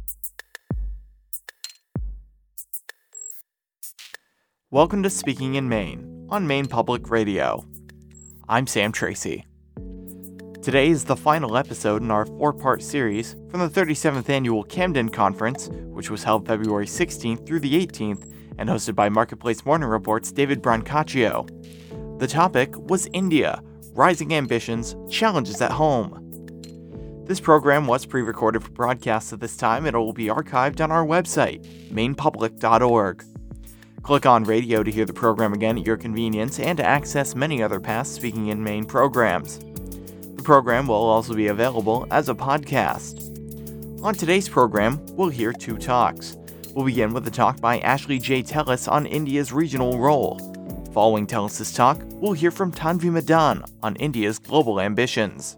Welcome to Speaking in Maine on Maine Public Radio. I'm Sam Tracy. Today is the final episode in our four-part series from the 37th Annual Camden Conference, which was held February 16th through the 18th and hosted by Marketplace Morning Report's David Brancaccio. The topic was India, Rising Ambitions, Challenges at Home. This program was pre-recorded for broadcast at this time and it will be archived on our website, mainepublic.org. Click on radio to hear the program again at your convenience and to access many other past Speaking in Maine programs. The program will also be available as a podcast. On today's program, we'll hear two talks. We'll begin with a talk by Ashley J. Tellis on India's regional role. Following Tellis' talk, we'll hear from Tanvi Madan on India's global ambitions.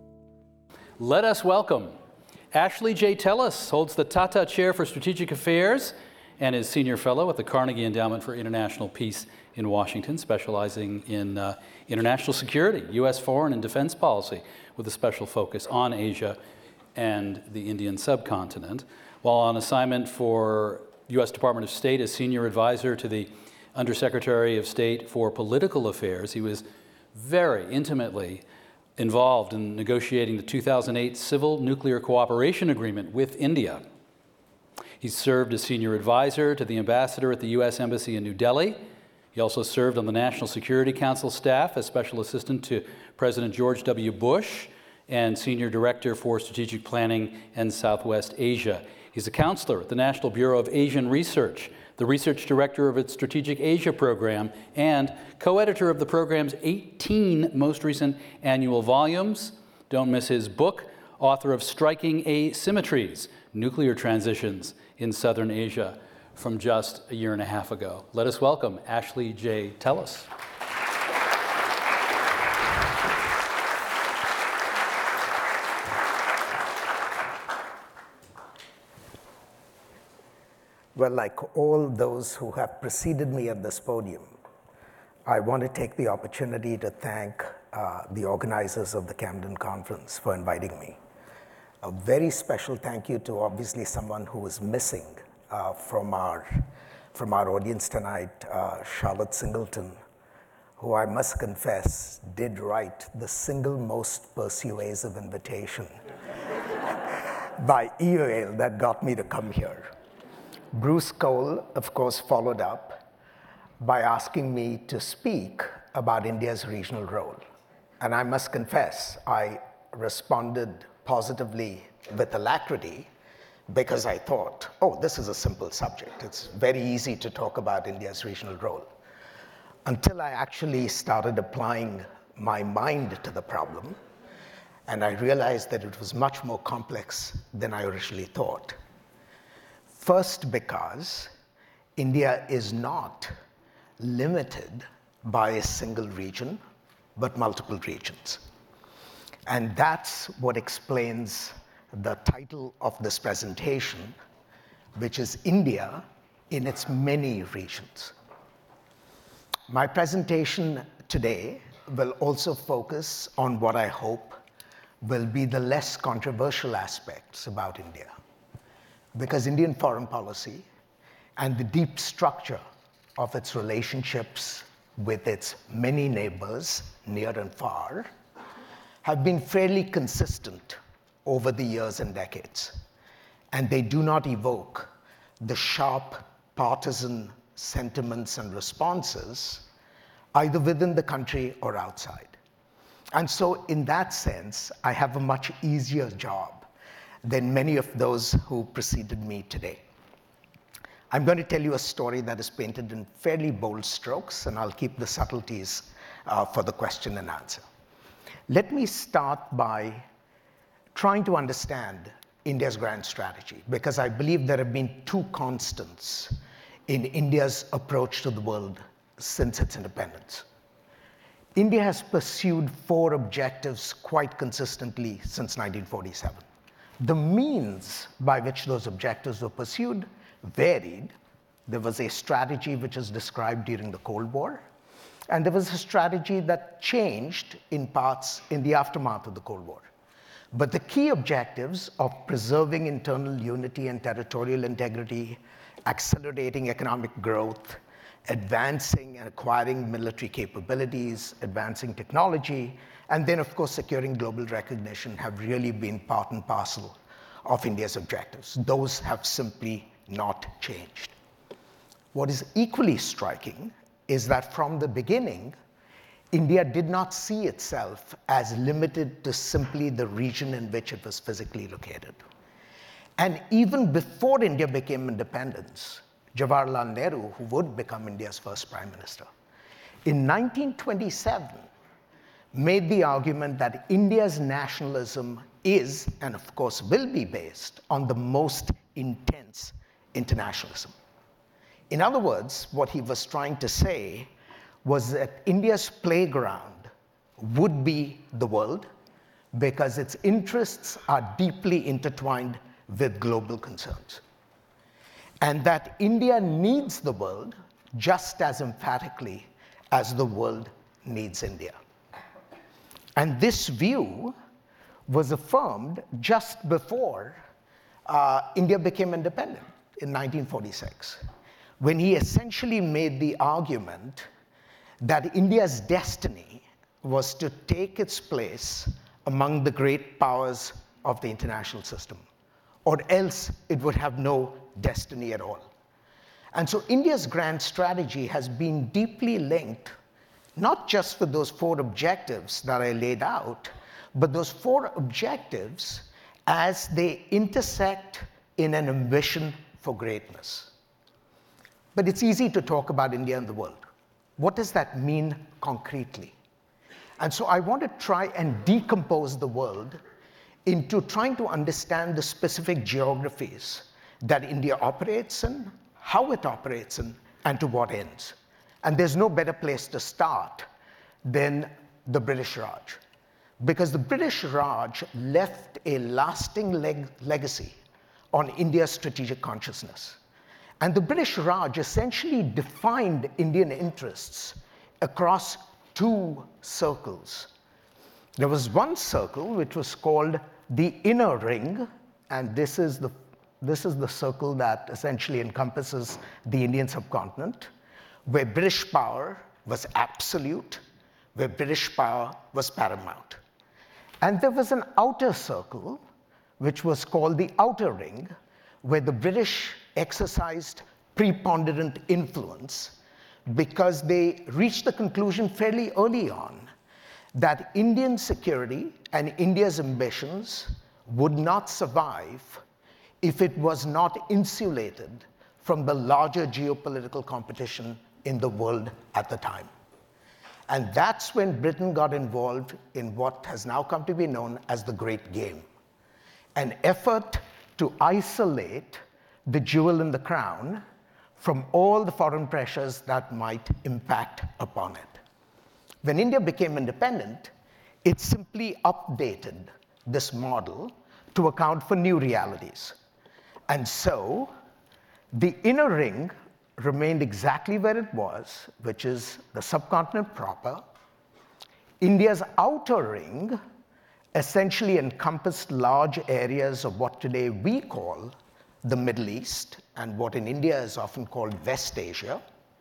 Let us welcome Ashley J. Tellis, holds the Tata Chair for Strategic Affairs and is Senior Fellow at the Carnegie Endowment for International Peace in Washington, specializing in international security, U.S. foreign and defense policy, with a special focus on Asia and the Indian subcontinent. While on assignment for U.S. Department of State as Senior Advisor to the Undersecretary of State for Political Affairs, he was very intimately involved in negotiating the 2008 Civil Nuclear Cooperation Agreement with India. He served as Senior Advisor to the Ambassador at the U.S. Embassy in New Delhi. He also served on the National Security Council staff as Special Assistant to President George W. Bush and Senior Director for Strategic Planning and Southwest Asia. He's a counselor at the National Bureau of Asian Research, the Research Director of its Strategic Asia Program, and co-editor of the program's 18 most recent annual volumes. Don't miss his book, author of Striking Asymmetries, Nuclear Transitions in Southern Asia, from just a year and a half ago. Let us welcome Ashley J. Tellis. Well, like all those who have preceded me at this podium, I want to take the opportunity to thank the organizers of the Camden Conference for inviting me. A very special thank you to obviously someone who is missing from our audience tonight, Charlotte Singleton, who I must confess did write the single most persuasive invitation by email that got me to come here. Bruce Cole, of course, followed up by asking me to speak about India's regional role. And I must confess, I responded positively with alacrity because I thought, oh, this is a simple subject. It's very easy to talk about India's regional role. Until I actually started applying my mind to the problem, and I realized that it was much more complex than I originally thought. First, because India is not limited by a single region, but multiple regions. And that's what explains the title of this presentation, which is India in its many regions. My presentation today will also focus on what I hope will be the less controversial aspects about India. Because Indian foreign policy and the deep structure of its relationships with its many neighbors, near and far, have been fairly consistent over the years and decades. And they do not evoke the sharp partisan sentiments and responses either within the country or outside. And so in that sense, I have a much easier job than many of those who preceded me today. I'm going to tell you a story that is painted in fairly bold strokes, and I'll keep the subtleties for the question and answer. Let me start by trying to understand India's grand strategy, because I believe there have been two constants in India's approach to the world since its independence. India has pursued four objectives quite consistently since 1947. The means by which those objectives were pursued varied. There was a strategy which is described during the Cold War, and there was a strategy that changed in parts in the aftermath of the Cold War. But the key objectives of preserving internal unity and territorial integrity, accelerating economic growth, advancing and acquiring military capabilities, advancing technology, and then, of course, securing global recognition have really been part and parcel of India's objectives. Those have simply not changed. What is equally striking is that from the beginning, India did not see itself as limited to simply the region in which it was physically located. And even before India became independent, Jawaharlal Nehru, who would become India's first prime minister, in 1927 made the argument that India's nationalism is, and of course will be, based on the most intense internationalism. In other words, what he was trying to say was that India's playground would be the world because its interests are deeply intertwined with global concerns. And that India needs the world just as emphatically as the world needs India. And this view was affirmed just before India became independent in 1946, when he essentially made the argument that India's destiny was to take its place among the great powers of the international system, or else it would have no destiny at all. And so India's grand strategy has been deeply linked, not just with those four objectives that I laid out, but those four objectives as they intersect in an ambition for greatness. But it's easy to talk about India and the world. What does that mean concretely? And so I want to try and decompose the world into trying to understand the specific geographies that India operates in, how it operates in, and to what ends. And there's no better place to start than the British Raj, because the British Raj left a lasting legacy on India's strategic consciousness. And the British Raj essentially defined Indian interests across two circles. There was one circle which was called the Inner Ring, and this is the circle that essentially encompasses the Indian subcontinent, where British power was absolute, where British power was paramount. And there was an outer circle, which was called the Outer Ring, where the British exercised preponderant influence because they reached the conclusion fairly early on that Indian security and India's ambitions would not survive if it was not insulated from the larger geopolitical competition in the world at the time. And that's when Britain got involved in what has now come to be known as the Great Game, an effort to isolate the jewel in the crown from all the foreign pressures that might impact upon it. When India became independent, it simply updated this model to account for new realities. And so the Inner Ring remained exactly where it was, which is the subcontinent proper. India's Outer Ring essentially encompassed large areas of what today we call the Middle East, and what in India is often called West Asia,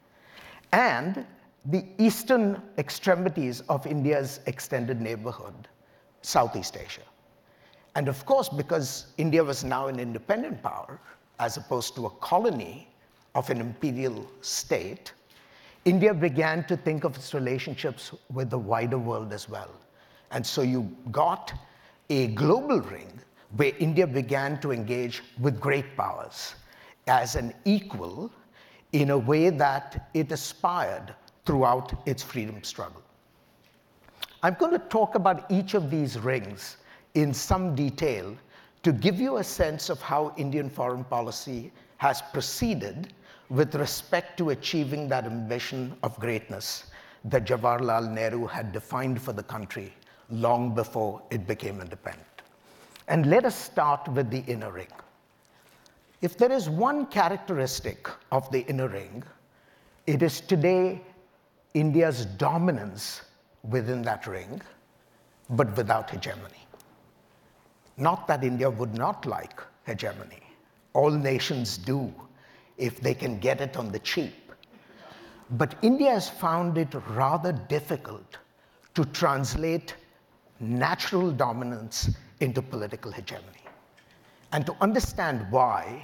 and the eastern extremities of India's extended neighborhood, Southeast Asia. And of course, because India was now an independent power, as opposed to a colony of an imperial state, India began to think of its relationships with the wider world as well. And so you got a global ring where India began to engage with great powers as an equal in a way that it aspired throughout its freedom struggle. I'm going to talk about each of these rings in some detail to give you a sense of how Indian foreign policy has proceeded with respect to achieving that ambition of greatness that Jawaharlal Nehru had defined for the country long before it became independent. And let us start with the Inner Ring. If there is one characteristic of the Inner Ring, it is today India's dominance within that ring, but without hegemony. Not that India would not like hegemony. All nations do if they can get it on the cheap. But India has found it rather difficult to translate natural dominance into political hegemony. And to understand why,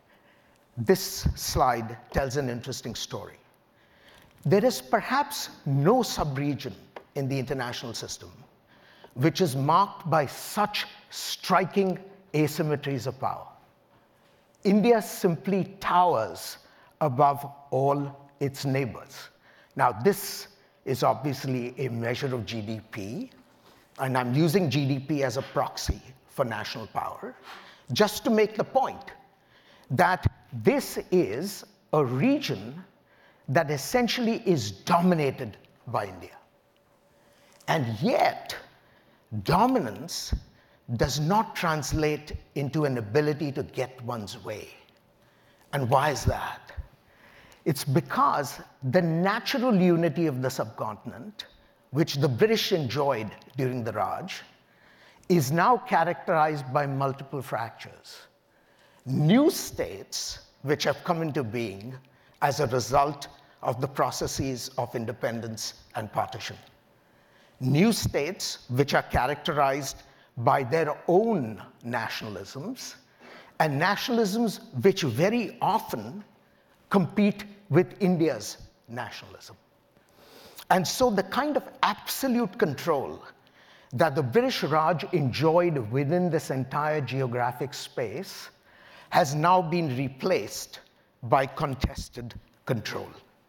this slide tells an interesting story. There is perhaps no subregion in the international system which is marked by such striking asymmetries of power. India simply towers above all its neighbors. Now, this is obviously a measure of GDP, and I'm using GDP as a proxy for national power, just to make the point that this is a region that essentially is dominated by India. And yet, dominance does not translate into an ability to get one's way. And why is that? It's because the natural unity of the subcontinent, which the British enjoyed during the Raj, is now characterized by multiple fractures. New states, which have come into being as a result of the processes of independence and partition. New states, which are characterized by their own nationalisms, and nationalisms which very often compete with India's nationalism. And so the kind of absolute control that the British Raj enjoyed within this entire geographic space has now been replaced by contested control.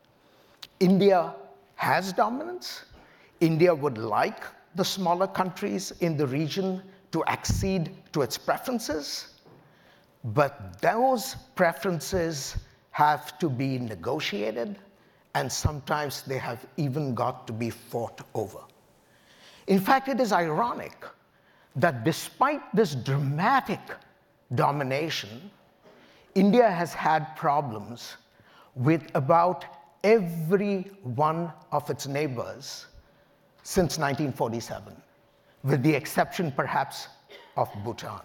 India has dominance. India would like the smaller countries in the region to accede to its preferences, but those preferences have to be negotiated, and sometimes they have even got to be fought over. In fact, it is ironic that despite this dramatic domination, India has had problems with about every one of its neighbors since 1947, with the exception perhaps of Bhutan.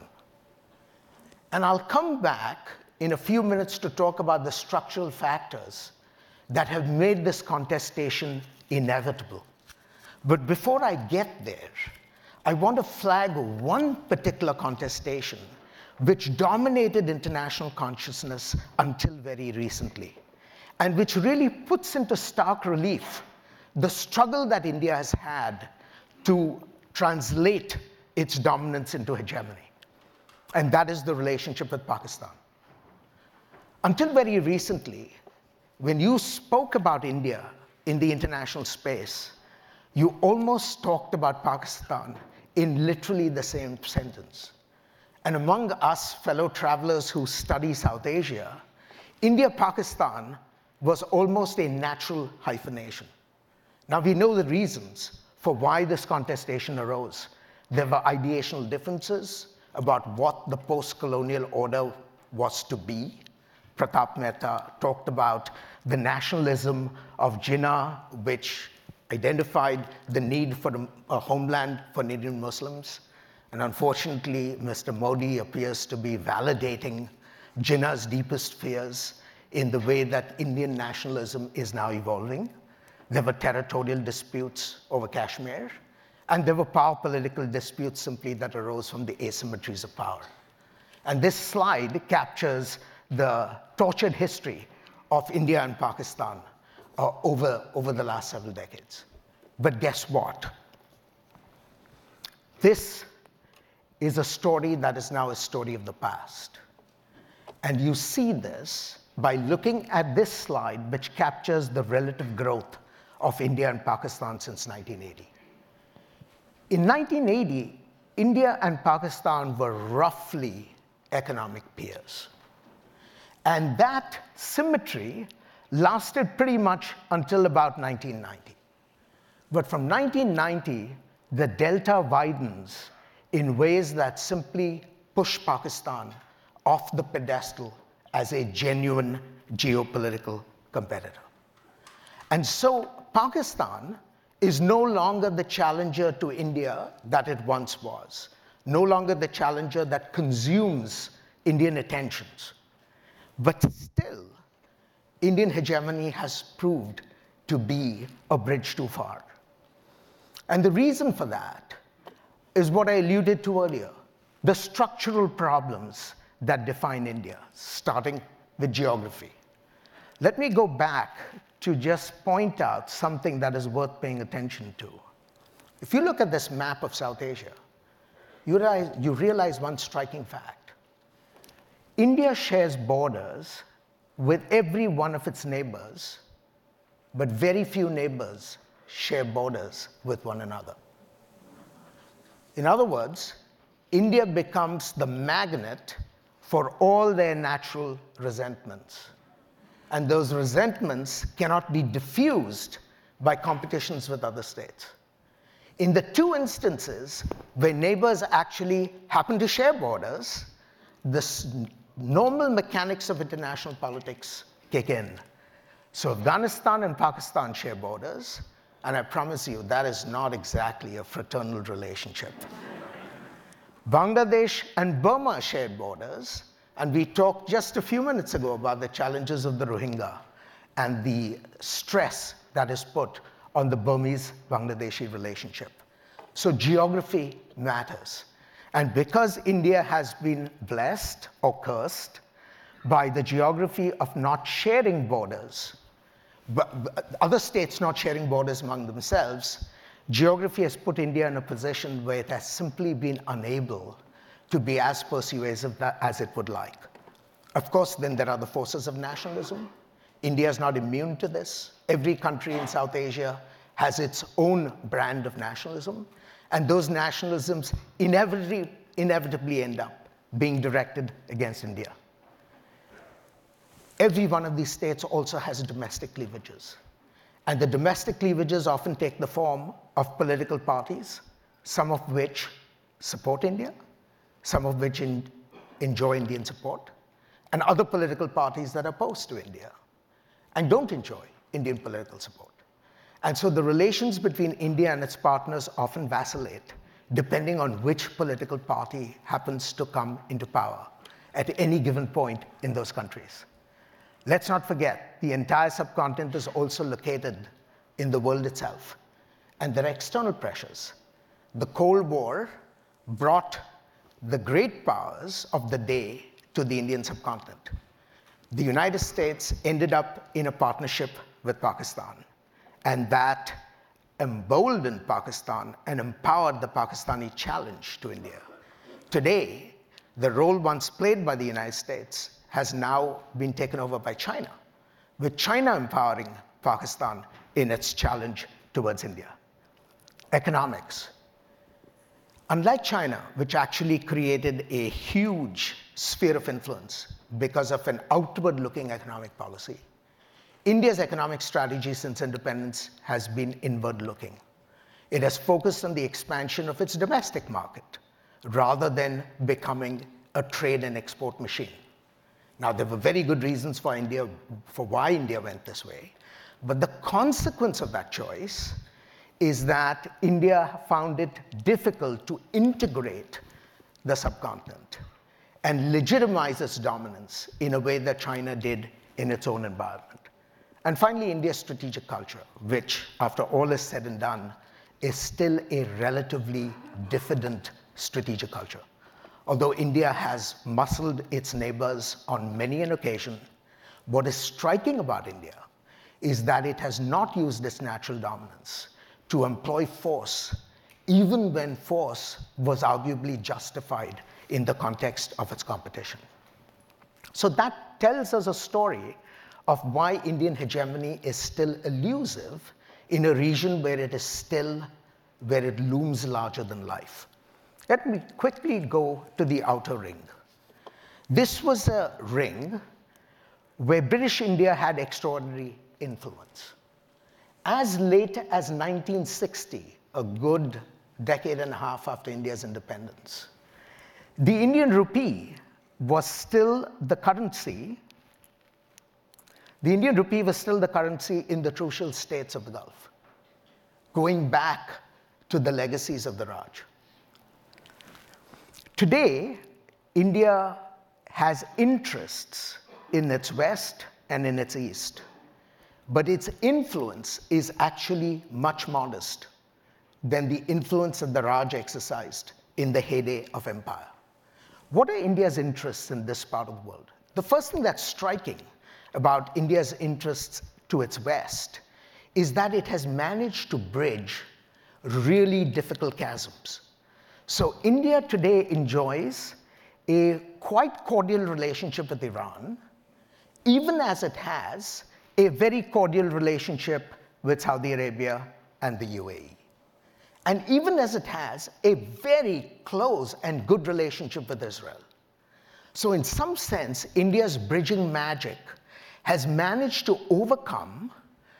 And I'll come back in a few minutes to talk about the structural factors that have made this contestation inevitable. But before I get there, I want to flag one particular contestation which dominated international consciousness until very recently, and which really puts into stark relief the struggle that India has had to translate its dominance into hegemony. And that is the relationship with Pakistan. Until very recently, when you spoke about India in the international space, you almost talked about Pakistan in literally the same sentence. And among us fellow travelers who study South Asia, India-Pakistan was almost a natural hyphenation. Now, we know the reasons for why this contestation arose. There were ideational differences about what the post-colonial order was to be. Pratap Mehta talked about the nationalism of Jinnah, which identified the need for a homeland for Indian Muslims. And unfortunately, Mr. Modi appears to be validating Jinnah's deepest fears in the way that Indian nationalism is now evolving. There were territorial disputes over Kashmir, and there were power political disputes simply that arose from the asymmetries of power. And this slide captures the tortured history of India and Pakistan over the last several decades. But guess what? This is a story that is now a story of the past. And you see this by looking at this slide, which captures the relative growth of India and Pakistan since 1980. In 1980, India and Pakistan were roughly economic peers. And that symmetry lasted pretty much until about 1990. But from 1990, the delta widens in ways that simply push Pakistan off the pedestal as a genuine geopolitical competitor. And so Pakistan is no longer the challenger to India that it once was. no longer the challenger that consumes Indian attentions. But still, Indian hegemony has proved to be a bridge too far. And the reason for that is what I alluded to earlier, the structural problems that define India, starting with geography. Let me go back to just point out something that is worth paying attention to. If you look at this map of South Asia, you realize one striking fact. India shares borders with every one of its neighbors, but very few neighbors share borders with one another. In other words, India becomes the magnet for all their natural resentments. And those resentments cannot be diffused by competitions with other states. In the two instances where neighbors actually happen to share borders, the normal mechanics of international politics kick in. So Afghanistan and Pakistan share borders, and I promise you that is not exactly a fraternal relationship. Bangladesh and Burma share borders, and we talked just a few minutes ago about the challenges of the Rohingya and the stress that is put on the Burmese-Bangladeshi relationship. So geography matters. And because India has been blessed or cursed by the geography of not sharing borders, but other states not sharing borders among themselves, geography has put India in a position where it has simply been unable to be as persuasive as it would like. Of course, then there are the forces of nationalism. India is not immune to this. Every country in South Asia has its own brand of nationalism, and those nationalisms inevitably end up being directed against India. Every one of these states also has domestic cleavages. And the domestic cleavages often take the form of political parties, some of which support India, some of which enjoy Indian support, and other political parties that are opposed to India and don't enjoy Indian political support. And so the relations between India and its partners often vacillate depending on which political party happens to come into power at any given point in those countries. Let's not forget, the entire subcontinent is also located in the world itself. And there are external pressures. The Cold War brought the great powers of the day to the Indian subcontinent. The United States ended up in a partnership with Pakistan, and that emboldened Pakistan and empowered the Pakistani challenge to India. Today, the role once played by the United States has now been taken over by China, with China empowering Pakistan in its challenge towards India. Economics. Unlike China, which actually created a huge sphere of influence because of an outward-looking economic policy, India's economic strategy since independence has been inward-looking. It has focused on the expansion of its domestic market rather than becoming a trade and export machine. Now, there were very good reasons for why India went this way, but the consequence of that choice is that India found it difficult to integrate the subcontinent and legitimize its dominance in a way that China did in its own environment. And finally, India's strategic culture, which, after all is said and done, is still a relatively diffident strategic culture. Although India has muscled its neighbors on many an occasion, what is striking about India is that it has not used its natural dominance to employ force, even when force was arguably justified in the context of its competition. So that tells us a story of why Indian hegemony is still elusive in a region where it looms larger than life. Let me quickly go to the outer ring. This was a ring where British India had extraordinary influence. As late as 1960, a good decade and a half after India's independence, the Indian rupee was still the currency. The Indian rupee was still the currency in the crucial states of the Gulf, going back to the legacies of the Raj. Today, India has interests in its west and in its east, but its influence is actually much modest than the influence that the Raj exercised in the heyday of empire. What are India's interests in this part of the world? The first thing that's striking about India's interests to its west is that it has managed to bridge really difficult chasms. So India today enjoys a quite cordial relationship with Iran, even as it has a very cordial relationship with Saudi Arabia and the UAE. And even as it has a very close and good relationship with Israel. So in some sense, India's bridging magic has managed to overcome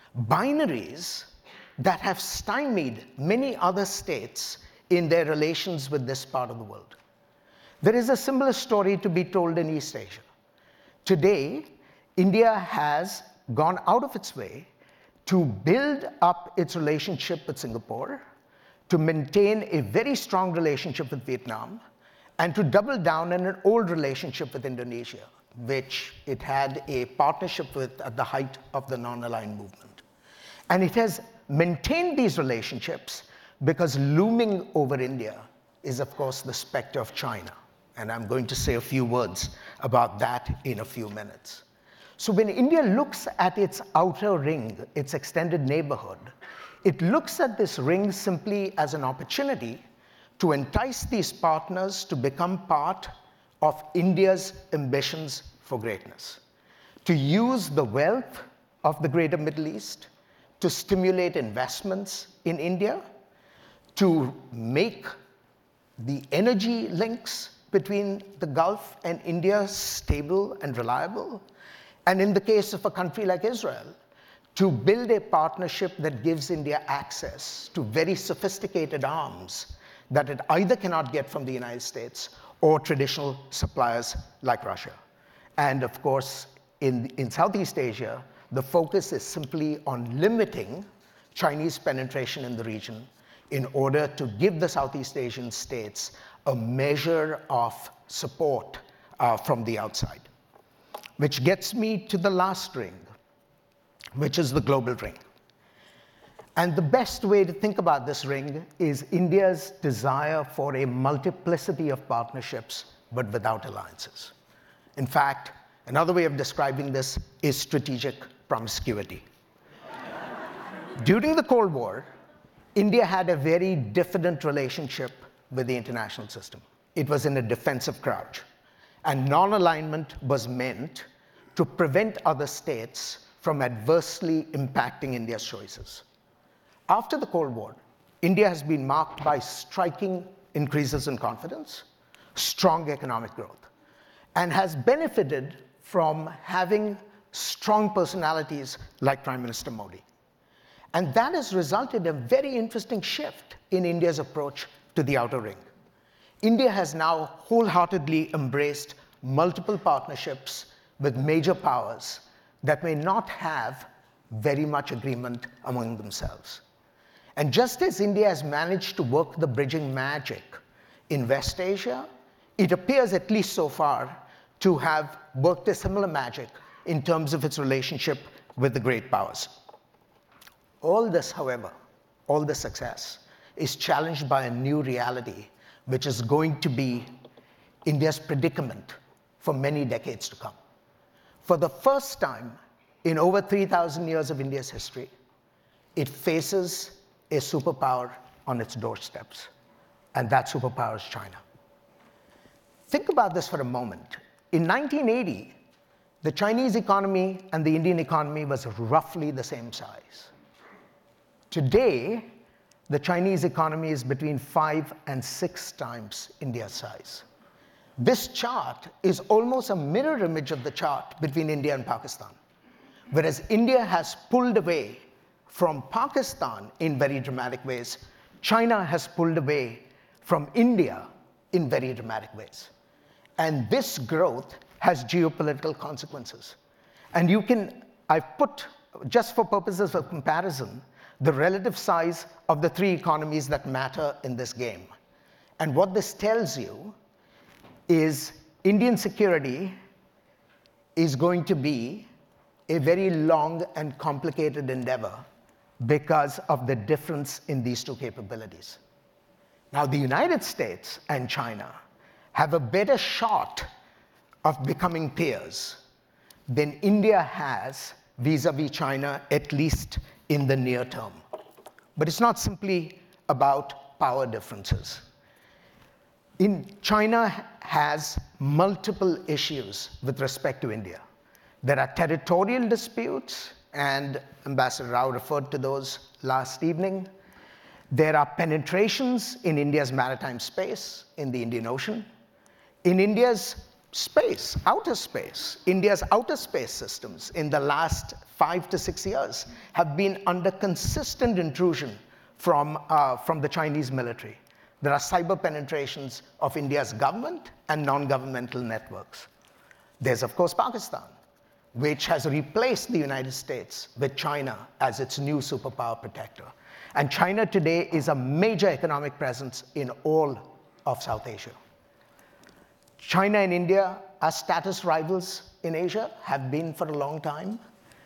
binaries that have stymied many other states in their relations with this part of the world. There is a similar story to be told in East Asia. Today, India has gone out of its way to build up its relationship with Singapore, to maintain a very strong relationship with Vietnam, and to double down on an old relationship with Indonesia, which it had a partnership with at the height of the non-aligned movement. And it has maintained these relationships because looming over India is, of course, the specter of China. And I'm going to say a few words about that in a few minutes. So when India looks at its outer ring, its extended neighborhood, it looks at this ring simply as an opportunity to entice these partners to become part of India's ambitions for greatness, to use the wealth of the greater Middle East to stimulate investments in India, to make the energy links between the Gulf and India stable and reliable, and in the case of a country like Israel, to build a partnership that gives India access to very sophisticated arms that it either cannot get from the United States or traditional suppliers like Russia. And of course, in Southeast Asia, the focus is simply on limiting Chinese penetration in the region in order to give the Southeast Asian states a measure of support from the outside. Which gets me to the last ring, which is the global ring. And the best way to think about this ring is India's desire for a multiplicity of partnerships, but without alliances. In fact, another way of describing this is strategic promiscuity. During the Cold War, India had a very diffident relationship with the international system. It was in a defensive crouch. And non-alignment was meant to prevent other states from adversely impacting India's choices. After the Cold War, India has been marked by striking increases in confidence, strong economic growth, and has benefited from having strong personalities like Prime Minister Modi. And that has resulted in a very interesting shift in India's approach to the outer ring. India has now wholeheartedly embraced multiple partnerships with major powers that may not have very much agreement among themselves. And just as India has managed to work the bridging magic in West Asia, it appears, at least so far, to have worked a similar magic in terms of its relationship with the great powers. All this, however, all this success is challenged by a new reality, which is going to be India's predicament for many decades to come. For the first time in over 3,000 years of India's history, it faces a superpower on its doorsteps, and that superpower is China. Think about this for a moment. In 1980, the Chinese economy and the Indian economy was roughly the same size. Today, the Chinese economy is between 5 and 6 times India's size. This chart is almost a mirror image of the chart between India and Pakistan. Whereas India has pulled away from Pakistan in very dramatic ways, China has pulled away from India in very dramatic ways. And this growth has geopolitical consequences. And I've put, just for purposes of comparison, the relative size of the 3 economies that matter in this game. And what this tells you is Indian security is going to be a very long and complicated endeavor because of the difference in these two capabilities. Now, the United States and China have a better shot of becoming peers than India has vis-a-vis China, at least in the near term. But it's not simply about power differences. China has multiple issues with respect to India. There are territorial disputes, and Ambassador Rao referred to those last evening. There are penetrations in India's maritime space, in the Indian Ocean. In India's space, outer space, India's outer space systems in the last 5 to 6 years have been under consistent intrusion from the Chinese military. There are cyber penetrations of India's government and non-governmental networks. There's, of course, Pakistan, which has replaced the United States with China as its new superpower protector. And China today is a major economic presence in all of South Asia. China and India are status rivals in Asia, have been for a long time.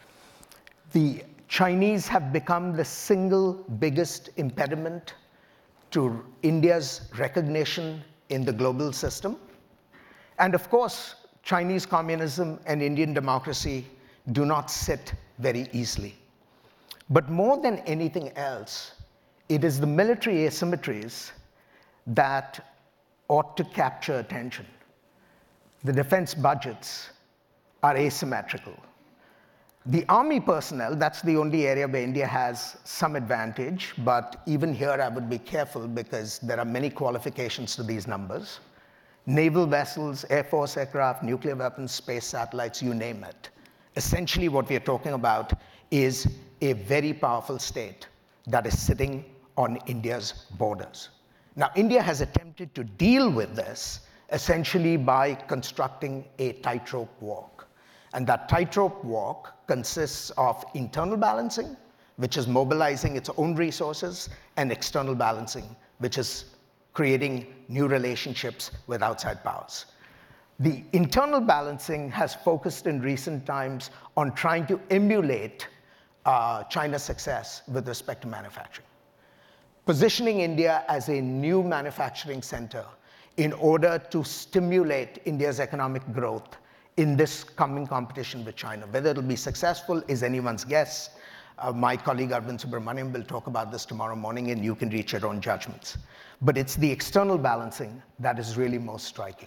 The Chinese have become the single biggest impediment to India's recognition in the global system. And of course, Chinese communism and Indian democracy do not sit very easily. But more than anything else, it is the military asymmetries that ought to capture attention. The defense budgets are asymmetrical. The army personnel, that's the only area where India has some advantage, but even here I would be careful because there are many qualifications to these numbers. Naval vessels, Air Force aircraft, nuclear weapons, space satellites, you name it. Essentially what we are talking about is a very powerful state that is sitting on India's borders. Now, India has attempted to deal with this essentially by constructing a tightrope walk. And that tightrope walk consists of internal balancing, which is mobilizing its own resources, and external balancing, which is creating new relationships with outside powers. The internal balancing has focused in recent times on trying to emulate China's success with respect to manufacturing, positioning India as a new manufacturing center in order to stimulate India's economic growth in this coming competition with China. Whether it'll be successful is anyone's guess. My colleague Arvind Subramaniam will talk about this tomorrow morning, and you can reach your own judgments. But it's the external balancing that is really most striking.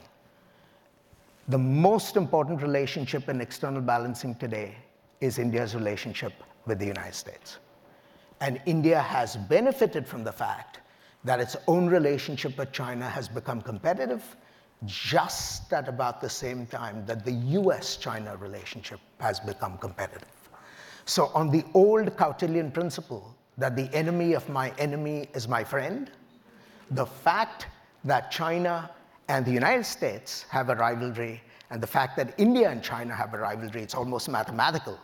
The most important relationship in external balancing today is India's relationship with the United States. And India has benefited from the fact that its own relationship with China has become competitive just at about the same time that the US-China relationship has become competitive. So on the old Kautilyan principle that the enemy of my enemy is my friend, the fact that China and the United States have a rivalry, and the fact that India and China have a rivalry, it's almost mathematical,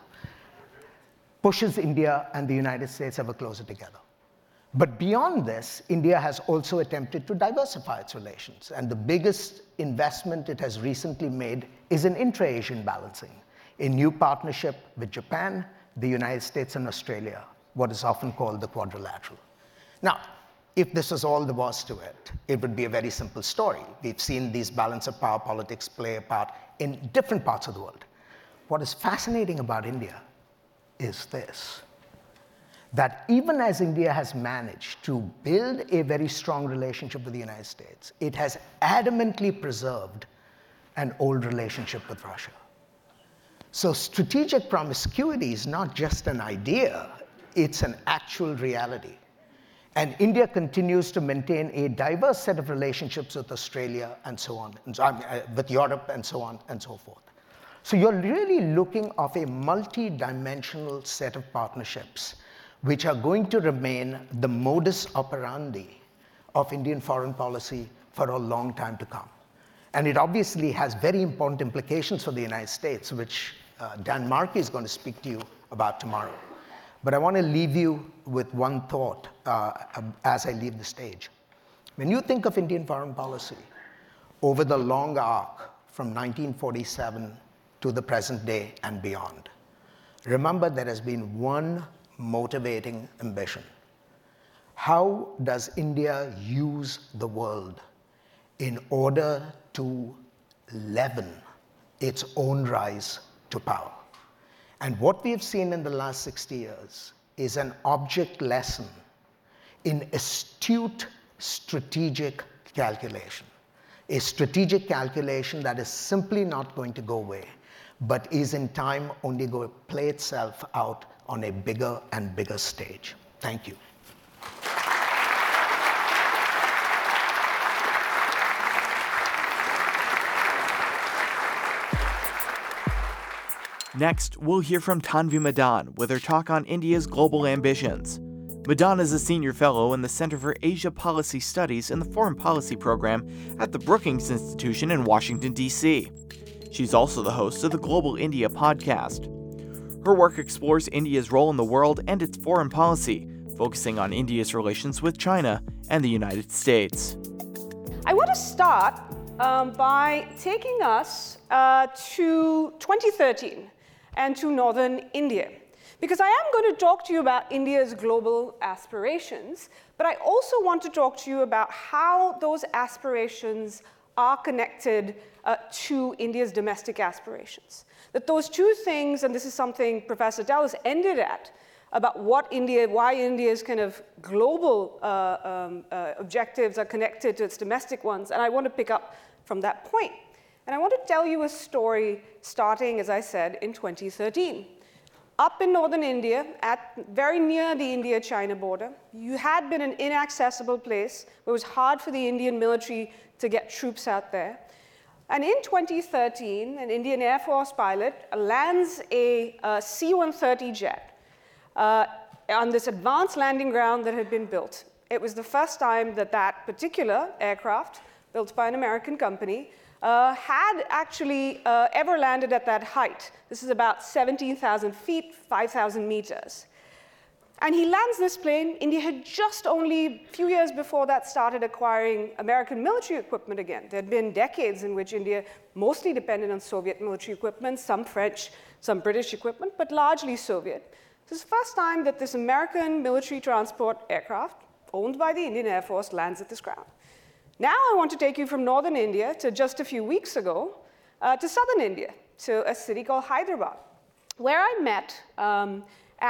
pushes India and the United States ever closer together. But beyond this, India has also attempted to diversify its relations. And the biggest investment it has recently made is in intra-Asian balancing, a new partnership with Japan, the United States, and Australia, what is often called the quadrilateral. Now, if this was all there was to it, it would be a very simple story. We've seen these balance of power politics play a part in different parts of the world. What is fascinating about India is this, that even as India has managed to build a very strong relationship with the United States, it has adamantly preserved an old relationship with Russia. So strategic promiscuity is not just an idea, it's an actual reality. And India continues to maintain a diverse set of relationships with Australia and so on, with Europe and so on and so forth. So you're really looking at a multi-dimensional set of partnerships which are going to remain the modus operandi of Indian foreign policy for a long time to come. And it obviously has very important implications for the United States, which Dan Markey is going to speak to you about tomorrow. But I want to leave you with one thought as I leave the stage. When you think of Indian foreign policy, over the long arc from 1947 to the present day and beyond. Remember, there has been one motivating ambition. How does India use the world in order to leaven its own rise to power? And what we have seen in the last 60 years is an object lesson in astute strategic calculation. A strategic calculation that is simply not going to go away, but is in time only going to play itself out on a bigger and bigger stage. Thank you. Next, we'll hear from Tanvi Madan with her talk on India's global ambitions. Madan is a senior fellow in the Center for Asia Policy Studies in the Foreign Policy Program at the Brookings Institution in Washington, D.C. She's also the host of the Global India podcast. Her work explores India's role in the world and its foreign policy, focusing on India's relations with China and the United States. I want to start by taking us to 2013 and to northern India. Because I am going to talk to you about India's global aspirations, but I also want to talk to you about how those aspirations are connected to India's domestic aspirations. That those two things, and this is something Professor Tellis ended at, about why India's kind of global objectives are connected to its domestic ones, and I want to pick up from that point. And I want to tell you a story starting, as I said, in 2013. Up in northern India, very near the India-China border, you had been an inaccessible place where it was hard for the Indian military to get troops out there. And in 2013, an Indian Air Force pilot lands a C-130 jet on this advanced landing ground that had been built. It was the first time that that particular aircraft, built by an American company, had actually ever landed at that height. This is about 17,000 feet, 5,000 meters. And he lands this plane. India had just only a few years before that started acquiring American military equipment again. There had been decades in which India mostly depended on Soviet military equipment, some French, some British equipment, but largely Soviet. This is the first time that this American military transport aircraft, owned by the Indian Air Force, lands at this ground. Now I want to take you from northern India to just a few weeks ago to southern India, to a city called Hyderabad, where I met on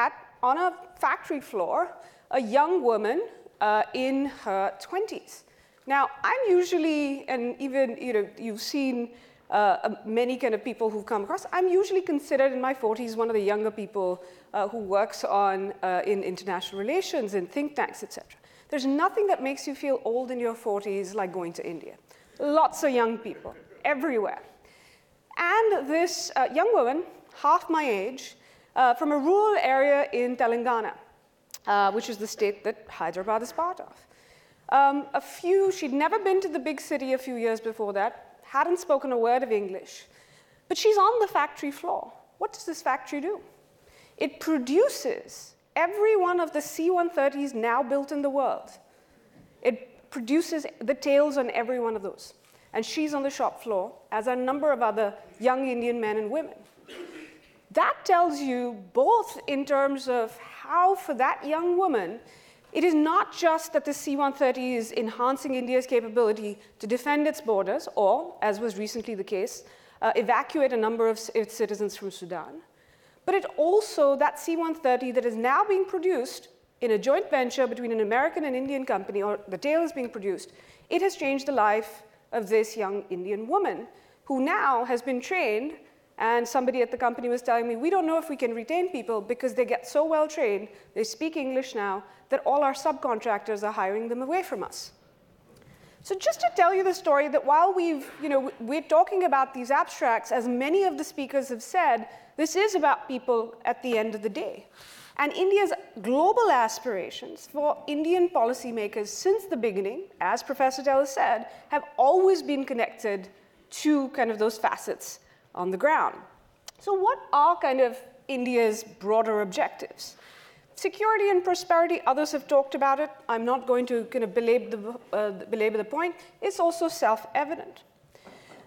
a factory floor a young woman in her 20s. Now, I'm usually, and even you've seen many kind of people who've come across, I'm usually considered in my 40s one of the younger people who works in international relations, in think tanks, etc. There's nothing that makes you feel old in your 40s like going to India. Lots of young people everywhere. And this young woman, half my age, from a rural area in Telangana, which is the state that Hyderabad is part of. She'd never been to the big city a few years before that, hadn't spoken a word of English, but she's on the factory floor. What does this factory do? It produces every one of the C-130s now built in the world. It produces the tails on every one of those. And she's on the shop floor, as are a number of other young Indian men and women. That tells you both in terms of how, for that young woman, it is not just that the C-130 is enhancing India's capability to defend its borders, or, as was recently the case, evacuate a number of its citizens from Sudan, but it also, that C-130 that is now being produced in a joint venture between an American and Indian company, or the tail is being produced, it has changed the life of this young Indian woman who now has been trained, and somebody at the company was telling me, we don't know if we can retain people because they get so well trained, they speak English now, that all our subcontractors are hiring them away from us. So just to tell you the story that while we're talking about these abstracts, as many of the speakers have said, this is about people at the end of the day. And India's global aspirations for Indian policymakers since the beginning, as Professor Tellis said, have always been connected to kind of those facets on the ground. So what are kind of India's broader objectives? Security and prosperity, others have talked about it. I'm not going to kind of belabor the point. It's also self-evident.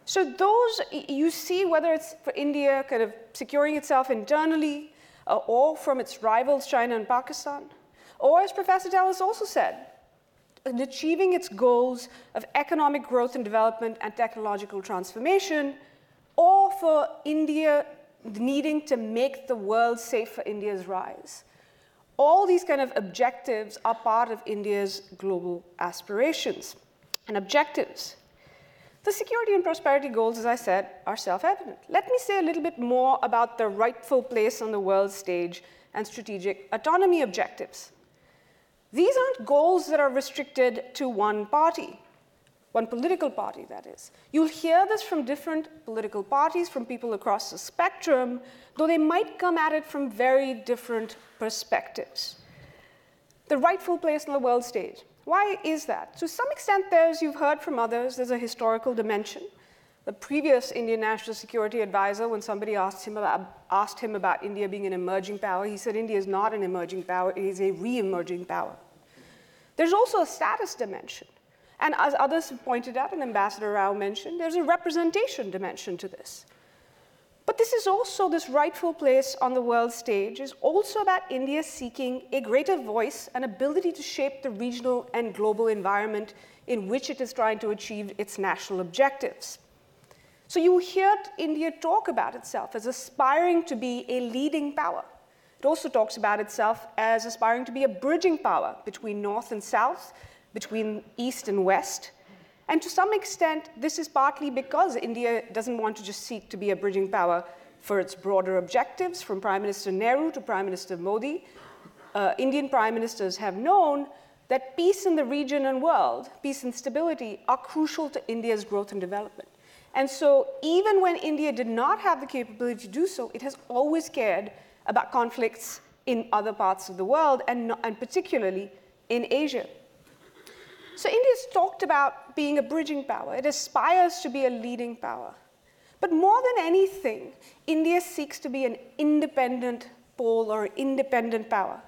So those, you see whether it's for India kind of securing itself internally or from its rivals, China and Pakistan, or as Professor Tellis also said, in achieving its goals of economic growth and development and technological transformation, or for India needing to make the world safe for India's rise. All these kind of objectives are part of India's global aspirations and objectives. The security and prosperity goals, as I said, are self-evident. Let me say a little bit more about the rightful place on the world stage and strategic autonomy objectives. These aren't goals that are restricted to one party, one political party, that is. You'll hear this from different political parties, from people across the spectrum, though they might come at it from very different perspectives. The rightful place on the world stage. Why is that? To some extent, you've heard from others, there's a historical dimension. The previous Indian National Security Advisor, when somebody asked him about India being an emerging power, he said India is not an emerging power, it is a re-emerging power. There's also a status dimension. And as others have pointed out, and Ambassador Rao mentioned, there's a representation dimension to this. But this is also, this rightful place on the world stage is also about India seeking a greater voice and ability to shape the regional and global environment in which it is trying to achieve its national objectives. So you hear India talk about itself as aspiring to be a leading power. It also talks about itself as aspiring to be a bridging power between North and South, between East and West. And to some extent, this is partly because India doesn't want to just seek to be a bridging power for its broader objectives, from Prime Minister Nehru to Prime Minister Modi. Indian prime ministers have known that peace in the region and world, peace and stability, are crucial to India's growth and development. And so even when India did not have the capability to do so, it has always cared about conflicts in other parts of the world, and particularly in Asia. So India's talked about being a bridging power. It aspires to be a leading power. But more than anything, India seeks to be an independent pole or independent power.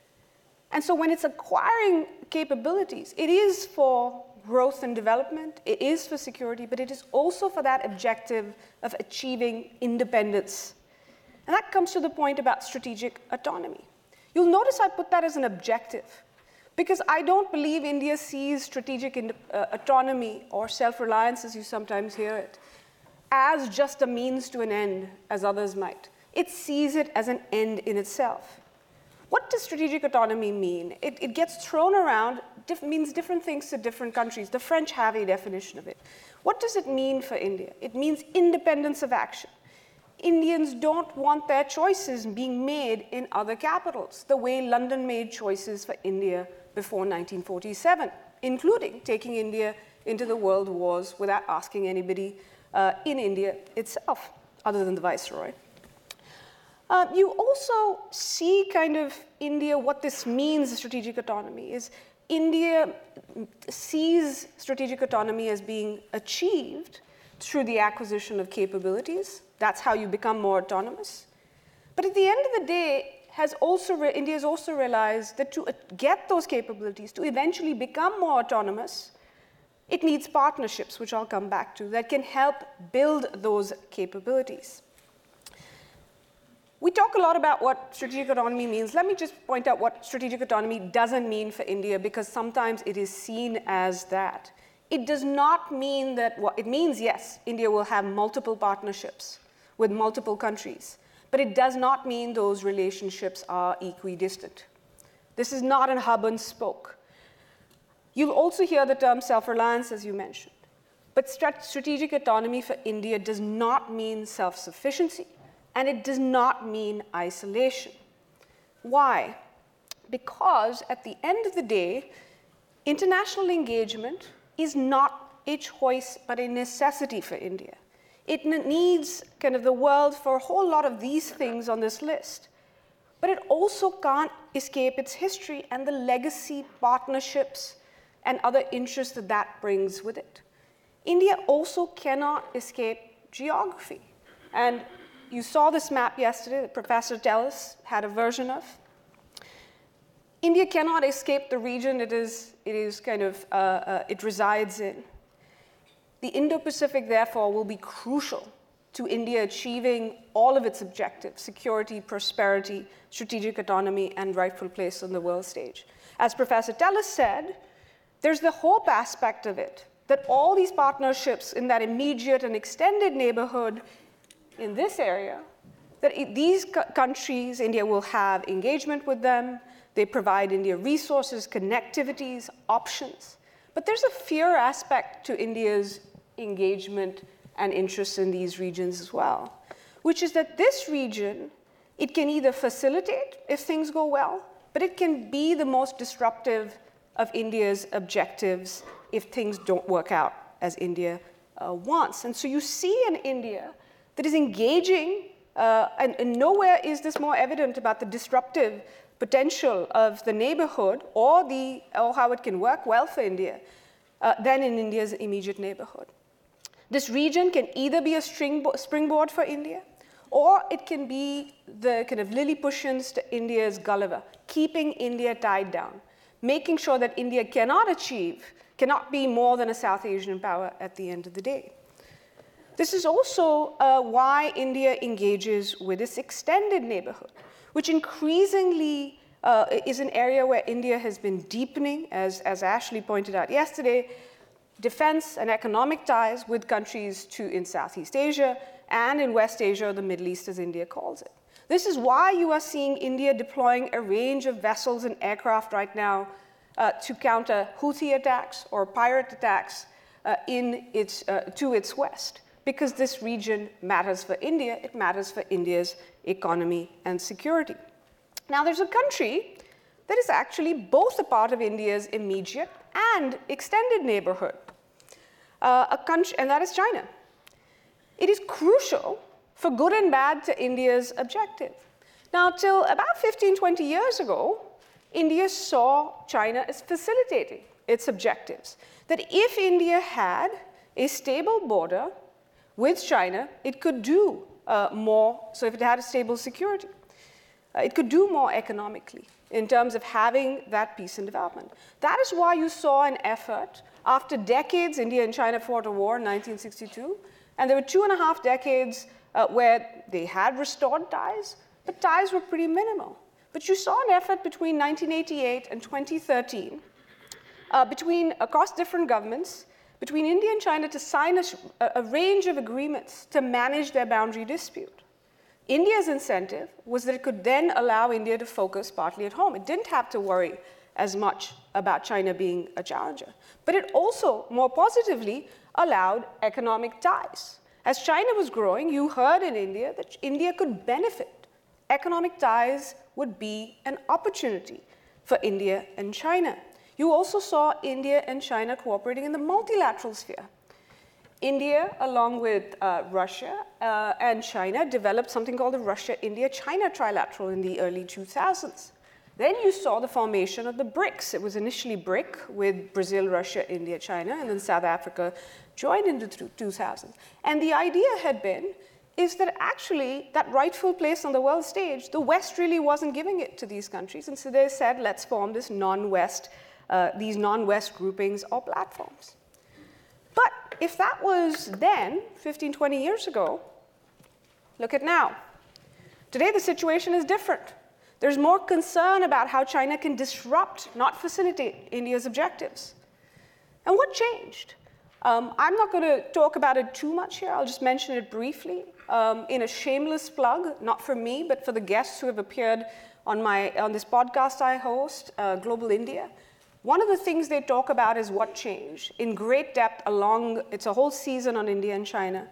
And so when it's acquiring capabilities, it is for growth and development, it is for security, but it is also for that objective of achieving independence. And that comes to the point about strategic autonomy. You'll notice I put that as an objective, because I don't believe India sees strategic autonomy or self-reliance, as you sometimes hear it, as just a means to an end, as others might. It sees it as an end in itself. What does strategic autonomy mean? It gets thrown around, means different things to different countries. The French have a definition of it. What does it mean for India? It means independence of action. Indians don't want their choices being made in other capitals, the way London made choices for India before 1947, including taking India into the world wars without asking anybody in India itself, other than the viceroy. You also see kind of India, what this means, strategic autonomy, is India sees strategic autonomy as being achieved through the acquisition of capabilities. That's how you become more autonomous. But at the end of the day, India has also realized that to get those capabilities, to eventually become more autonomous, it needs partnerships, which I'll come back to, that can help build those capabilities. We talk a lot about what strategic autonomy means. Let me just point out what strategic autonomy doesn't mean for India, because sometimes it is seen as that. It does not mean that, it means, yes, India will have multiple partnerships with multiple countries, but it does not mean those relationships are equidistant. This is not a hub and spoke. You'll also hear the term self-reliance, as you mentioned. But strategic autonomy for India does not mean self-sufficiency, and it does not mean isolation. Why? Because at the end of the day, international engagement is not a choice, but a necessity for India. It needs kind of the world for a whole lot of these things on this list. But it also can't escape its history and the legacy, partnerships, and other interests that that brings with it. India also cannot escape geography. And you saw this map yesterday that Professor Tellis had a version of. India cannot escape the region it resides in. the Indo-Pacific, therefore, will be crucial to India achieving all of its objectives: security, prosperity, strategic autonomy, and rightful place on the world stage. As Professor Tellis said, there's the hope aspect of it, that all these partnerships in that immediate and extended neighborhood in this area, that these countries, India will have engagement with them. They provide India resources, connectivities, options. But there's a fear aspect to India's engagement and interest in these regions as well, which is that this region, it can either facilitate if things go well, but it can be the most disruptive of India's objectives if things don't work out as India wants. And so you see an India that is engaging, and nowhere is this more evident about the disruptive potential of the neighborhood or how it can work well for India than in India's immediate neighborhood. This region can either be a springboard for India, or it can be the kind of Lilliputians to India's Gulliver, keeping India tied down, making sure that India cannot be more than a South Asian power at the end of the day. This is also why India engages with its extended neighborhood, which increasingly is an area where India has been deepening, as Ashley pointed out yesterday, defense and economic ties with countries in Southeast Asia and in West Asia, the Middle East, as India calls it. This is why you are seeing India deploying a range of vessels and aircraft right now to counter Houthi attacks or pirate attacks to its west, because this region matters for India. It matters for India's economy and security. Now, there's a country that is actually both a part of India's immediate and extended neighborhood, and that is China. It is crucial for good and bad to India's objective. Now, till about 15, 20 years ago, India saw China as facilitating its objectives. That if India had a stable border with China, it could do more. So if it had a stable security, it could do more economically in terms of having that peace and development. That is why you saw an effort. After decades, India and China fought a war in 1962, and there were 2.5 decades where they had restored ties, but ties were pretty minimal. But you saw an effort between 1988 and 2013, across different governments, between India and China to sign a range of agreements to manage their boundary dispute. India's incentive was that it could then allow India to focus partly at home. It didn't have to worry as much about China being a challenger. But it also, more positively, allowed economic ties. As China was growing, you heard in India that India could benefit. Economic ties would be an opportunity for India and China. You also saw India and China cooperating in the multilateral sphere. India, along with Russia and China, developed something called the Russia-India-China trilateral in the early 2000s. Then you saw the formation of the BRICS. It was initially BRIC with Brazil, Russia, India, China, and then South Africa joined in the 2000s. And the idea had been is that actually that rightful place on the world stage, the West really wasn't giving it to these countries. And so they said, let's form this these non-West groupings or platforms. But if that was then, 15, 20 years ago, look at now. Today, the situation is different. There's more concern about how China can disrupt, not facilitate, India's objectives. And what changed? I'm not going to talk about it too much here. I'll just mention it briefly in a shameless plug, not for me, but for the guests who have appeared on this podcast I host, Global India. One of the things they talk about is what changed in great depth it's a whole season on India and China.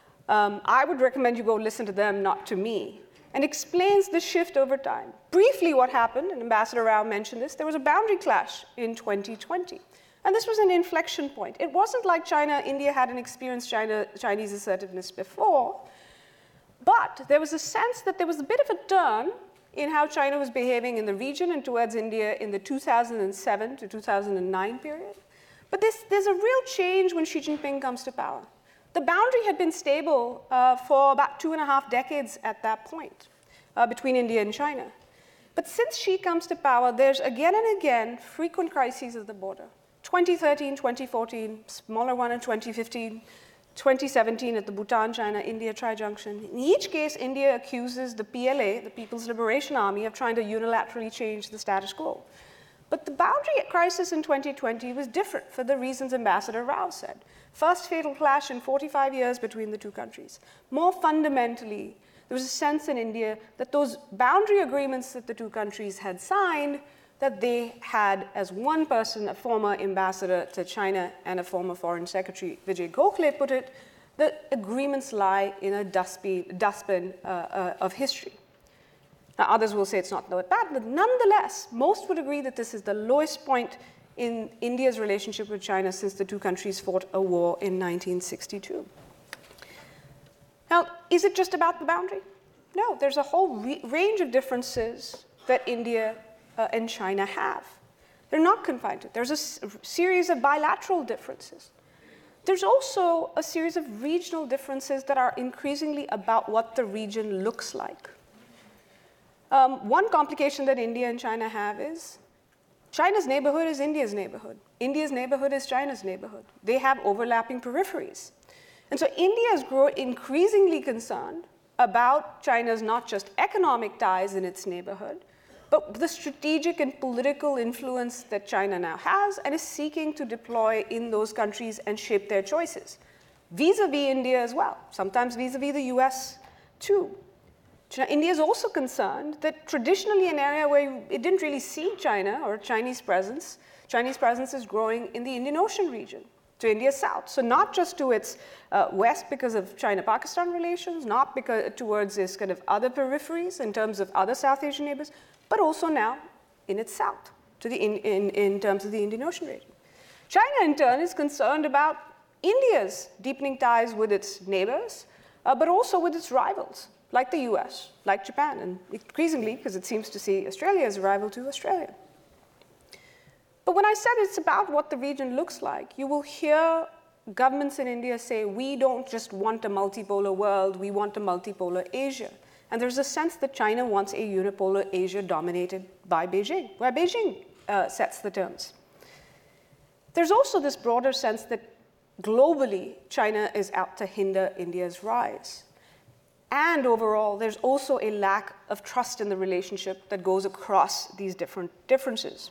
I would recommend you go listen to them, not to me, and explains the shift over time. Briefly what happened, and Ambassador Rao mentioned this, there was a boundary clash in 2020. And this was an inflection point. It wasn't like India hadn't experienced Chinese assertiveness before, but there was a sense that there was a bit of a turn in how China was behaving in the region and towards India in the 2007 to 2009 period. But there's a real change when Xi Jinping comes to power. The boundary had been stable for about 2.5 decades at that point between India and China. But since Xi comes to power, there's again and again frequent crises at the border. 2013, 2014, smaller one in 2015, 2017 at the Bhutan-China-India tri-junction. In each case, India accuses the PLA, the People's Liberation Army, of trying to unilaterally change the status quo. But the boundary crisis in 2020 was different for the reasons Ambassador Rao said. First fatal clash in 45 years between the two countries. More fundamentally, there was a sense in India that those boundary agreements that the two countries had signed, that they had, as one person, a former ambassador to China and a former foreign secretary, Vijay Gokhale, put it, the agreements lie in a dustbin of history. Now, others will say it's not that bad, but nonetheless, most would agree that this is the lowest point in India's relationship with China since the two countries fought a war in 1962. Now, is it just about the boundary? No, there's a whole range of differences that India and China have. They're not confined to it. There's a series of bilateral differences. There's also a series of regional differences that are increasingly about what the region looks like. One complication that India and China have is China's neighborhood is India's neighborhood. India's neighborhood is China's neighborhood. They have overlapping peripheries. And so India is increasingly concerned about China's not just economic ties in its neighborhood, but the strategic and political influence that China now has and is seeking to deploy in those countries and shape their choices, vis-a-vis India as well, sometimes vis-a-vis the US too. India is also concerned that traditionally an area where it didn't really see China or Chinese presence is growing in the Indian Ocean region, to India's south. So not just to its west because of China-Pakistan relations, not because towards its kind of other peripheries in terms of other South Asian neighbors, but also now in its south, to in terms of the Indian Ocean region. China, in turn, is concerned about India's deepening ties with its neighbors, but also with its rivals, like the US, like Japan, and increasingly, because it seems to see Australia as a rival to Australia. But when I said it's about what the region looks like, you will hear governments in India say, we don't just want a multipolar world, we want a multipolar Asia. And there's a sense that China wants a unipolar Asia dominated by Beijing, where Beijing sets the terms. There's also this broader sense that globally, China is out to hinder India's rise. And overall, there's also a lack of trust in the relationship that goes across these different differences.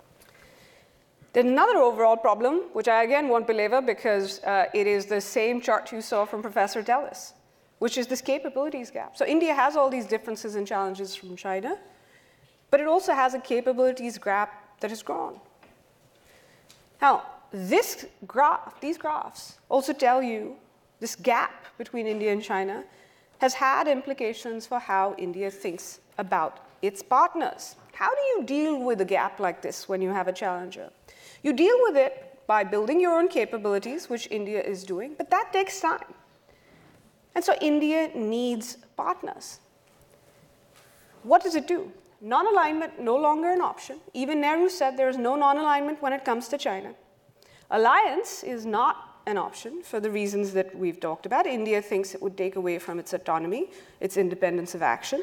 There's another overall problem, which I again won't belabor because it is the same chart you saw from Professor Tellis, which is this capabilities gap. So India has all these differences and challenges from China, but it also has a capabilities gap that has grown. Now, these graphs also tell you this gap between India and China has had implications for how India thinks about its partners. How do you deal with a gap like this when you have a challenger? You deal with it by building your own capabilities, which India is doing, but that takes time. And so India needs partners. What does it do? Non-alignment, no longer an option. Even Nehru said there is no non-alignment when it comes to China. Alliance is not an option for the reasons that we've talked about. India thinks it would take away from its autonomy, its independence of action.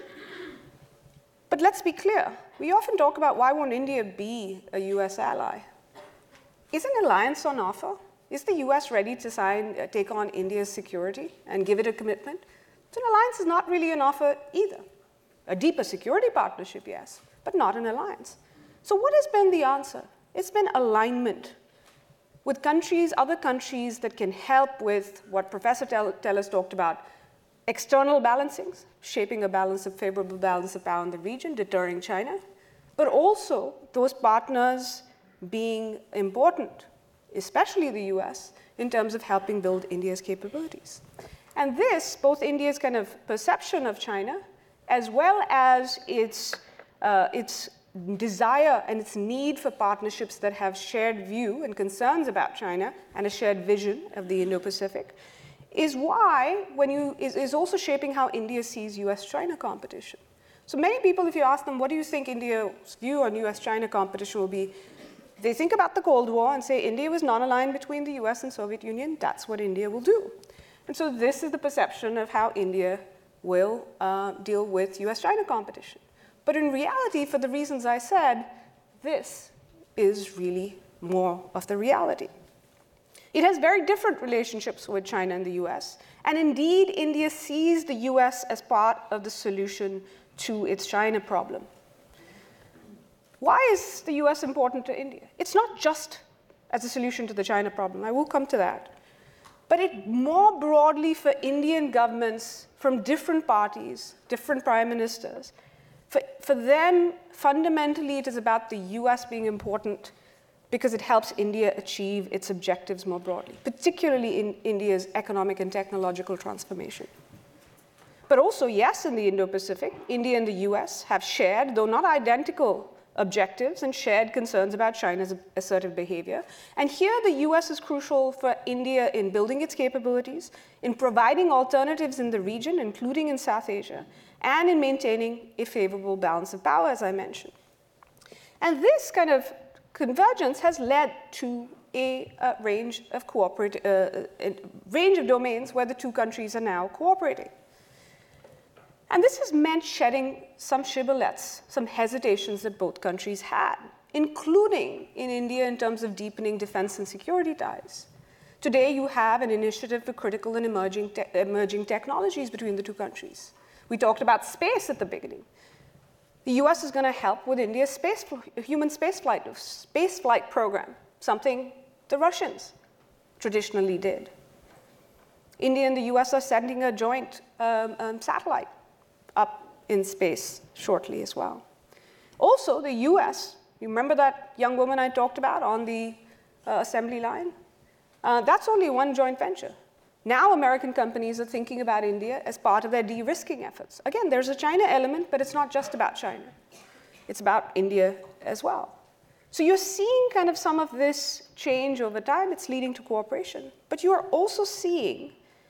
But let's be clear. We often talk about why won't India be a US ally? Is an alliance on offer? Is the US ready to take on India's security and give it a commitment? So an alliance is not really an offer either. A deeper security partnership, yes, but not an alliance. So what has been the answer? It's been alignment with countries, other countries that can help with what Professor Tellis talked about, external balancings, shaping a favorable balance of power in the region, deterring China, but also those partners being important, especially the US, in terms of helping build India's capabilities. And this, both India's kind of perception of China, as well as its desire and its need for partnerships that have shared view and concerns about China and a shared vision of the Indo-Pacific, is why is also shaping how India sees US-China competition. So many people, if you ask them, what do you think India's view on US-China competition will be, they think about the Cold War and say India was non-aligned between the US and Soviet Union, that's what India will do. And so this is the perception of how India will deal with US-China competition. But in reality, for the reasons I said, this is really more of the reality. It has very different relationships with China and the US. And indeed, India sees the US as part of the solution to its China problem. Why is the US important to India? It's not just as a solution to the China problem. I will come to that. But it more broadly for Indian governments from different parties, different prime ministers, for them, fundamentally, it is about the US being important because it helps India achieve its objectives more broadly, particularly in India's economic and technological transformation. But also, yes, in the Indo-Pacific, India and the US have shared, though not identical, objectives and shared concerns about China's assertive behavior. And here, the US is crucial for India in building its capabilities, in providing alternatives in the region, including in South Asia, and in maintaining a favorable balance of power, as I mentioned. And this kind of convergence has led to a range of domains where the two countries are now cooperating. And this has meant shedding some shibboleths, some hesitations that both countries had, including in India in terms of deepening defense and security ties. Today, you have an initiative for critical and emerging technologies between the two countries. We talked about space at the beginning. The US is going to help with India's human spaceflight program, something the Russians traditionally did. India and the US are sending a joint satellite up in space shortly as well. Also, the US, you remember that young woman I talked about on the assembly line? That's only one joint venture. Now American companies are thinking about India as part of their de-risking efforts. Again, there's a China element, but it's not just about China. It's about India as well. So you're seeing kind of some of this change over time. It's leading to cooperation. But you are also seeing,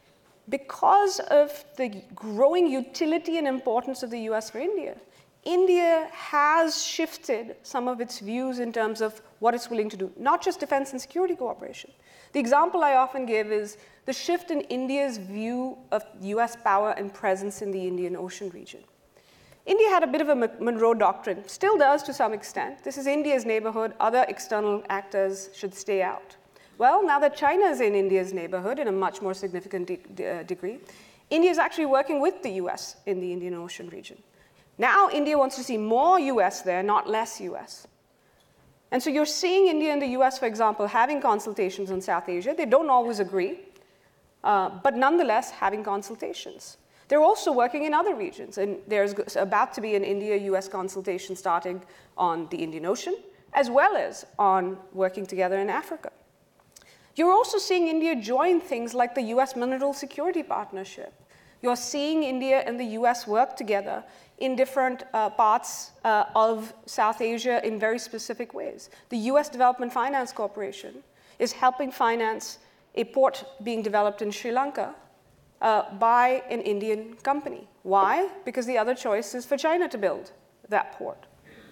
because of the growing utility and importance of the US for India, India has shifted some of its views in terms of what it's willing to do, not just defense and security cooperation. The example I often give is the shift in India's view of US power and presence in the Indian Ocean region. India had a bit of a Monroe Doctrine, still does to some extent. This is India's neighborhood, other external actors should stay out. Well, now that China is in India's neighborhood in a much more significant degree, India is actually working with the US in the Indian Ocean region. Now India wants to see more US there, not less US. And so you're seeing India and the US, for example, having consultations on South Asia. They don't always agree, but nonetheless having consultations. They're also working in other regions, and there's about to be an India-US consultation starting on the Indian Ocean, as well as on working together in Africa. You're also seeing India join things like the US Mineral Security Partnership. You're seeing India and the US work together in different parts of South Asia in very specific ways. The US Development Finance Corporation is helping finance a port being developed in Sri Lanka by an Indian company. Why? Because the other choice is for China to build that port.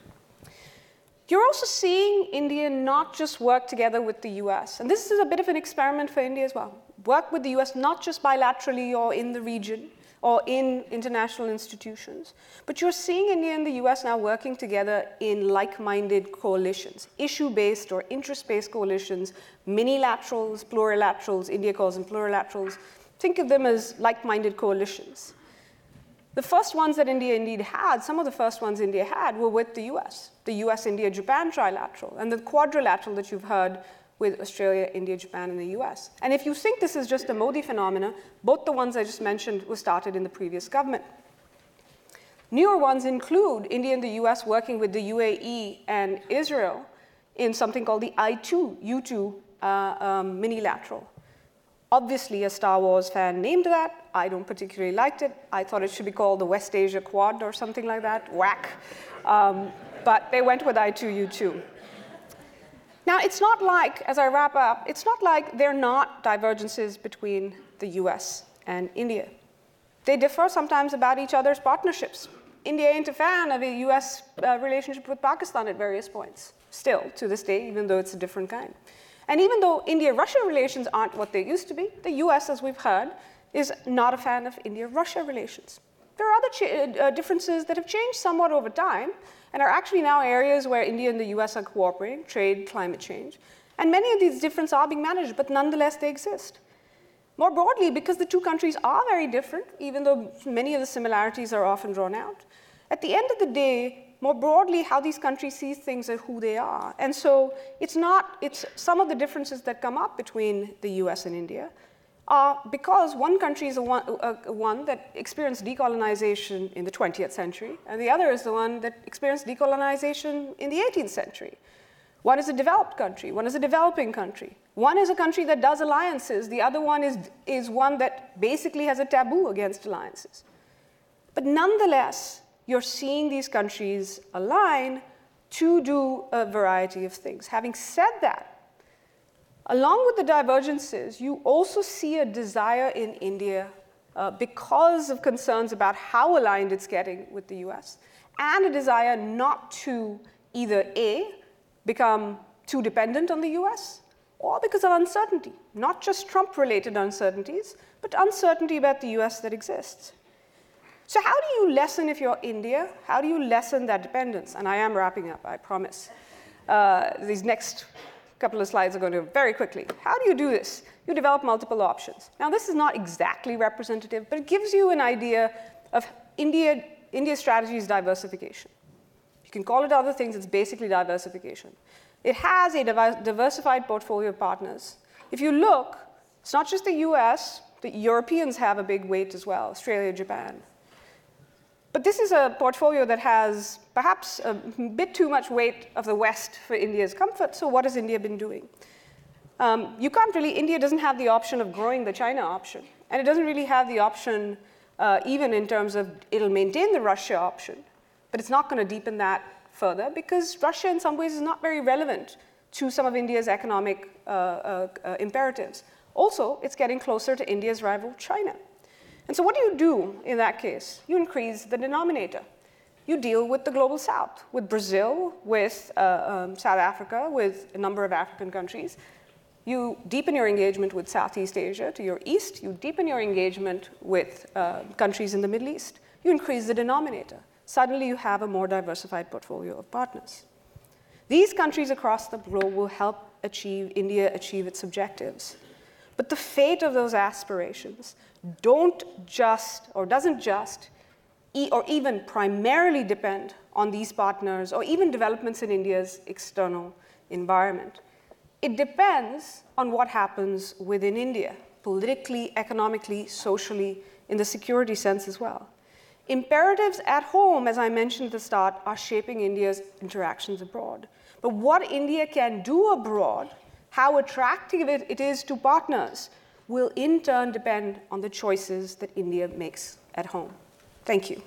You're also seeing India not just work together with the US, and this is a bit of an experiment for India as well. Work with the US not just bilaterally or in the region or in international institutions, but you're seeing India and the US now working together in like-minded coalitions, issue-based or interest-based coalitions, minilaterals, plurilaterals, India calls them plurilaterals. Think of them as like-minded coalitions. The first ones that India indeed had, some of the first ones India had, were with the US, the US-India-Japan trilateral, and the quadrilateral that you've heard with Australia, India, Japan, and the US. And if you think this is just a Modi phenomena, both the ones I just mentioned were started in the previous government. Newer ones include India and the US working with the UAE and Israel in something called the U2 minilateral. Obviously, a Star Wars fan named that. I don't particularly like it. I thought it should be called the West Asia Quad or something like that. Whack. But they went with I2U2. Now, it's not like, as I wrap up, it's not like there are not divergences between the US and India. They differ sometimes about each other's partnerships. India ain't a fan of a US relationship with Pakistan at various points, still, to this day, even though it's a different kind. And even though India-Russia relations aren't what they used to be, the US, as we've heard, is not a fan of India-Russia relations. There are other differences that have changed somewhat over time and are actually now areas where India and the US are cooperating, trade, climate change. And many of these differences are being managed, but nonetheless they exist. More broadly, because the two countries are very different, even though many of the similarities are often drawn out, at the end of the day, more broadly, how these countries see things are who they are. And so it's some of the differences that come up between the US and India are because one country is one that experienced decolonization in the 20th century, and the other is the one that experienced decolonization in the 18th century. One is a developed country, one is a developing country. One is a country that does alliances, the other one is one that basically has a taboo against alliances. But nonetheless, you're seeing these countries align to do a variety of things. Having said that, along with the divergences, you also see a desire in India because of concerns about how aligned it's getting with the US, and a desire not to either A, become too dependent on the US, or because of uncertainty, not just Trump-related uncertainties, but uncertainty about the US that exists. So how do you lessen, if you're India, how do you lessen that dependence? And I am wrapping up, I promise. These next couple of slides are going to very quickly. How do you do this? You develop multiple options. Now, this is not exactly representative, but it gives you an idea of India's strategy is diversification. You can call it other things, it's basically diversification. It has a diversified portfolio of partners. If you look, it's not just the US, the Europeans have a big weight as well, Australia, Japan. But this is a portfolio that has perhaps a bit too much weight of the West for India's comfort, so what has India been doing? India doesn't have the option of growing the China option, and it doesn't really have the option even in terms of it'll maintain the Russia option, but it's not going to deepen that further because Russia in some ways is not very relevant to some of India's economic imperatives. Also, it's getting closer to India's rival, China. And so what do you do in that case? You increase the denominator. You deal with the global south, with Brazil, with South Africa, with a number of African countries. You deepen your engagement with Southeast Asia to your east. You deepen your engagement with countries in the Middle East. You increase the denominator. Suddenly you have a more diversified portfolio of partners. These countries across the globe will help India achieve its objectives. But the fate of those aspirations doesn't just, or even primarily depend on these partners or even developments in India's external environment. It depends on what happens within India, politically, economically, socially, in the security sense as well. Imperatives at home, as I mentioned at the start, are shaping India's interactions abroad. But what India can do abroad, how attractive it is to partners, will in turn depend on the choices that India makes at home. Thank you.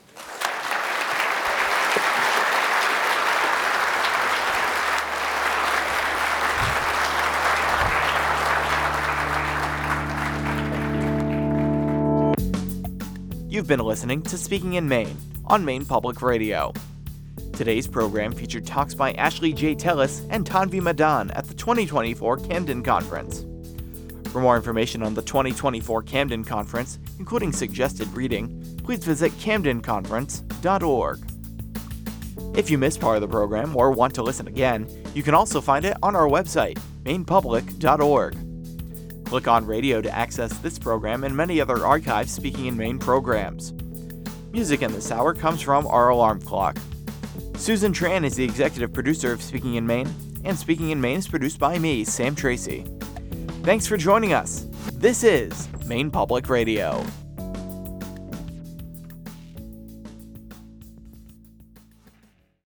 You've been listening to Speaking in Maine on Maine Public Radio. Today's program featured talks by Ashley J. Tellis and Tanvi Madan at the 2024 Camden Conference. For more information on the 2024 Camden Conference, including suggested reading, please visit camdenconference.org. If you missed part of the program or want to listen again, you can also find it on our website, mainepublic.org. Click on radio to access this program and many other archived Speaking in Maine programs. Music in this hour comes from our alarm clock. Susan Tran is the executive producer of Speaking in Maine, and Speaking in Maine is produced by me, Sam Tracy. Thanks for joining us. This is Maine Public Radio.